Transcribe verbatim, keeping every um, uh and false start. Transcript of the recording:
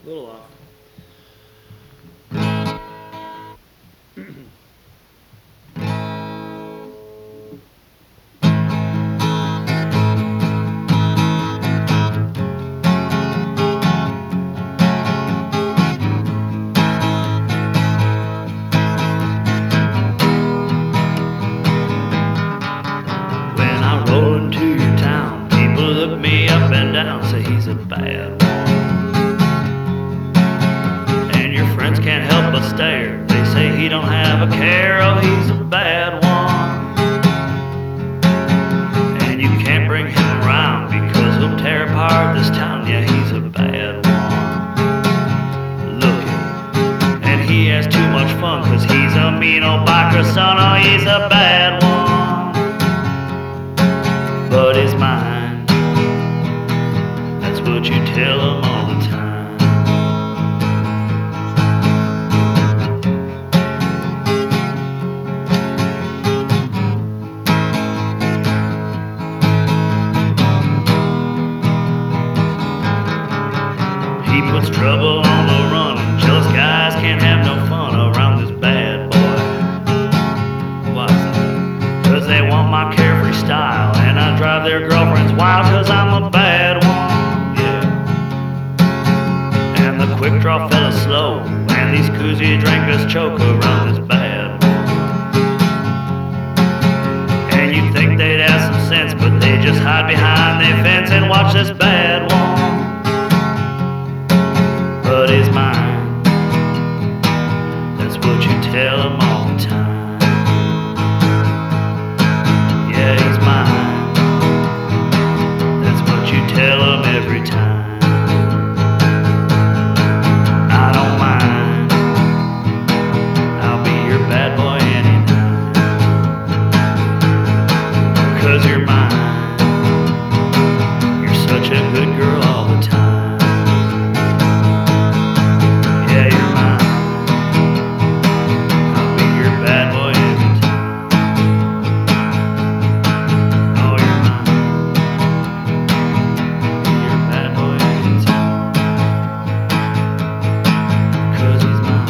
little off. When I roll into your town, people look me up and down, say he's a bad one. And your friends can't help but stare. They say he don't have a care, oh he's a bad one. And you can't bring him around because he'll tear apart this town, yeah he's a bad one. Look at, and he has too much fun cause he's a mean old biker son, oh he's a bad one. But he's mine, that's what you tell him all the time. He puts trouble on the run, and jealous guys can't have no fun around this bad boy. Why is that? Cause they want my carefree style, and I drive their girlfriends wild cause I'm a bad one, yeah. And the quick draw fella slow, and these koozie drinkers choke around this bad one. And you'd think they'd have some sense, but they just hide behind their fence and watch this bad one. But he's mine, that's what you tell him all the time. Yeah, he's mine, that's what you tell him every time. I don't mind, I'll be your bad boy any night. Cause you're mine, you're such a good girl all the time. Yeah, you're mine, I'll be your bad boy every time. Oh, you're mine, your bad boy every time. Cause he's mine.